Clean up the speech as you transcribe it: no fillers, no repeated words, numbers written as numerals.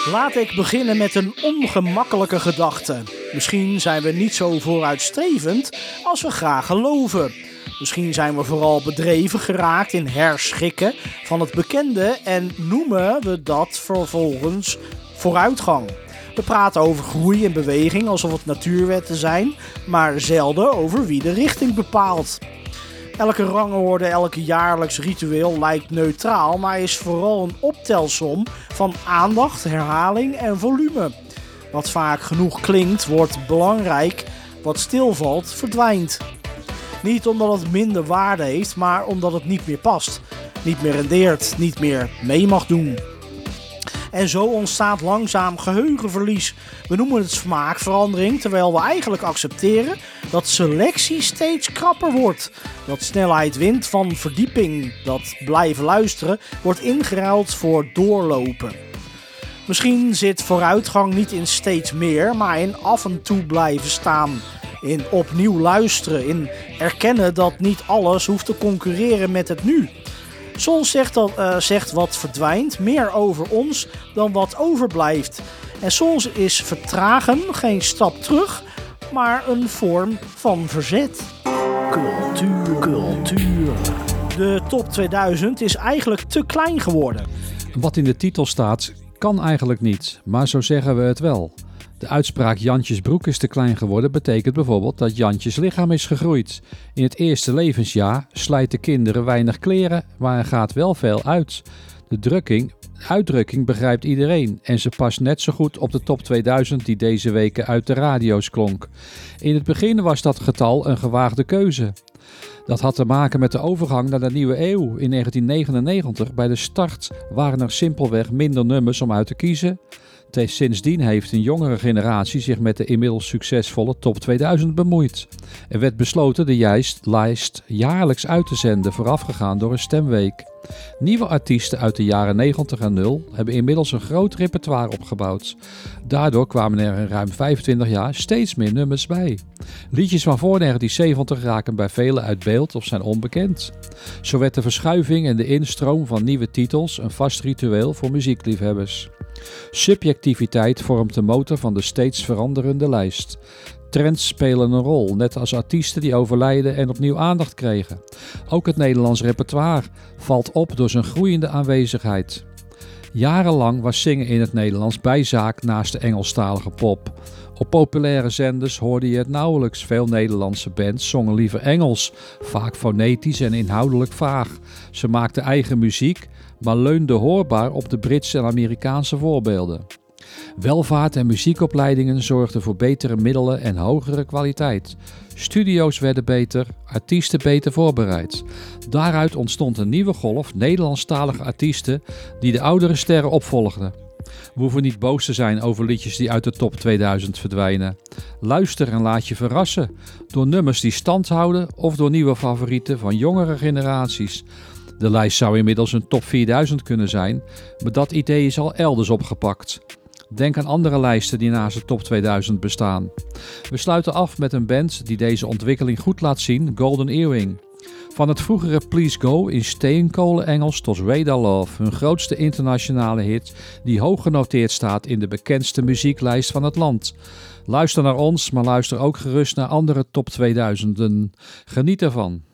Laat ik beginnen met een ongemakkelijke gedachte. Misschien zijn we niet zo vooruitstrevend als we graag geloven. Misschien zijn we vooral bedreven geraakt in herschikken van het bekende en noemen we dat vervolgens vooruitgang. We praten over groei en beweging alsof het natuurwetten zijn, maar zelden over wie de richting bepaalt. Elke rangorde, elk jaarlijks ritueel lijkt neutraal, maar is vooral een optelsom van aandacht, herhaling en volume. Wat vaak genoeg klinkt, wordt belangrijk. Wat stilvalt, verdwijnt. Niet omdat het minder waarde heeft, maar omdat het niet meer past. Niet meer rendeert, niet meer mee mag doen. En zo ontstaat langzaam geheugenverlies. We noemen het smaakverandering, terwijl we eigenlijk accepteren dat selectie steeds krapper wordt. Dat snelheid wint van verdieping, dat blijven luisteren wordt ingeruild voor doorlopen. Misschien zit vooruitgang niet in steeds meer, maar in af en toe blijven staan. In opnieuw luisteren, in erkennen dat niet alles hoeft te concurreren met het nu. Soms zegt wat verdwijnt meer over ons dan wat overblijft. En soms is vertragen geen stap terug, maar een vorm van verzet. Cultuur. De top 2000 is eigenlijk te klein geworden. Wat in de titel staat, kan eigenlijk niet, maar zo zeggen we het wel. De uitspraak Jantjes broek is te klein geworden betekent bijvoorbeeld dat Jantjes lichaam is gegroeid. In het eerste levensjaar slijten kinderen weinig kleren, maar er gaat wel veel uit. De uitdrukking begrijpt iedereen en ze past net zo goed op de top 2000 die deze weken uit de radio's klonk. In het begin was dat getal een gewaagde keuze. Dat had te maken met de overgang naar de nieuwe eeuw. In 1999, bij de start, waren er simpelweg minder nummers om uit te kiezen. Sindsdien heeft een jongere generatie zich met de inmiddels succesvolle top 2000 bemoeid. Er werd besloten de lijst jaarlijks uit te zenden, voorafgegaan door een stemweek. Nieuwe artiesten uit de jaren 90 en 0 hebben inmiddels een groot repertoire opgebouwd. Daardoor kwamen er in ruim 25 jaar steeds meer nummers bij. Liedjes van voor 1970 raken bij velen uit beeld of zijn onbekend. Zo werd de verschuiving en de instroom van nieuwe titels een vast ritueel voor muziekliefhebbers. Subjectiviteit vormt de motor van de steeds veranderende lijst. Trends spelen een rol, net als artiesten die overlijden en opnieuw aandacht kregen. Ook het Nederlands repertoire valt op door zijn groeiende aanwezigheid. Jarenlang was zingen in het Nederlands bijzaak naast de Engelstalige pop. Op populaire zenders hoorde je het nauwelijks. Veel Nederlandse bands zongen liever Engels, vaak fonetisch en inhoudelijk vaag. Ze maakten eigen muziek, maar leunden hoorbaar op de Britse en Amerikaanse voorbeelden. Welvaart en muziekopleidingen zorgden voor betere middelen en hogere kwaliteit. Studio's werden beter, artiesten beter voorbereid. Daaruit ontstond een nieuwe golf Nederlandstalige artiesten die de oudere sterren opvolgden. We hoeven niet boos te zijn over liedjes die uit de top 2000 verdwijnen. Luister en laat je verrassen door nummers die stand houden of door nieuwe favorieten van jongere generaties. De lijst zou inmiddels een top 4000 kunnen zijn, maar dat idee is al elders opgepakt. Denk aan andere lijsten die naast de top 2000 bestaan. We sluiten af met een band die deze ontwikkeling goed laat zien, Golden Earring. Van het vroegere Please Go in steenkolen Engels tot Radar Love, hun grootste internationale hit die hoog genoteerd staat in de bekendste muzieklijst van het land. Luister naar ons, maar luister ook gerust naar andere top 2000'en. Geniet ervan.